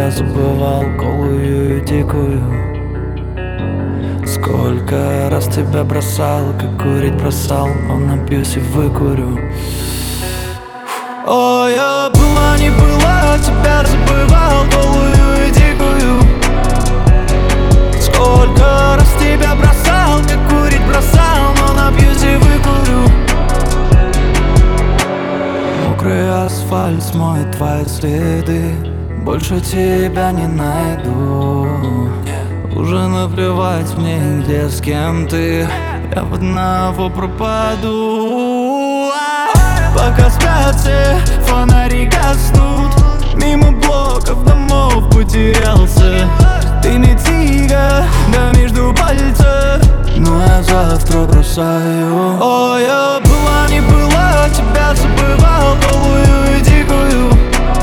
тебя забывал, голую и дикую. Сколько раз тебя бросал, как курить бросал, но напьюсь и выкурю. Ой, я была, не была, тебя забывал, голую и дикую. Сколько раз тебя бросал, как курить бросал, но напьюсь и выкурю. Мокрый асфальт смоет твои следы, больше тебя не найду. Уже наплевать мне, где с кем ты, я в одного пропаду. Пока спят все, фонари гаснут, мимо блоков домов потерялся. Ты не тига, да между пальцев, но я завтра бросаю. Ой, я была, не была, тебя забывал, голую и дикую.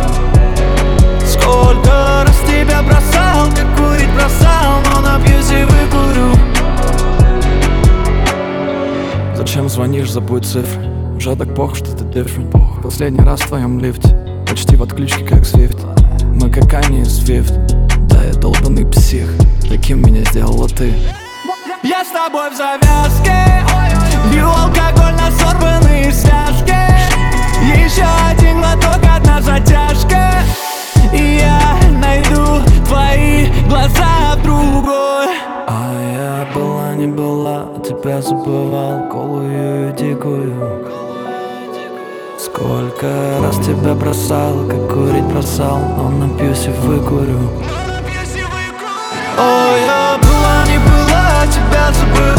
Сколько раз тебя бросал, как курить бросал, но напьюсь и выкурю. Зачем звонишь, забудь цифры, уже так плохо, что ты different. Последний раз в твоем лифте, почти в отключке, как Свифт. Мы как Ани и Свифт, да я долбанный псих, таким меня сделала ты. Я с тобой в завязке, пью алкоголь на сорванные связки. Еще один глоток, одна затяжка, и я найду твои глаза в другой. А я была, не была, тебя забывал, голую и дикую. Сколько раз тебя бросал, как курить бросал, но напьюсь и выкурю. Ой, я была, не была, тебя забывал.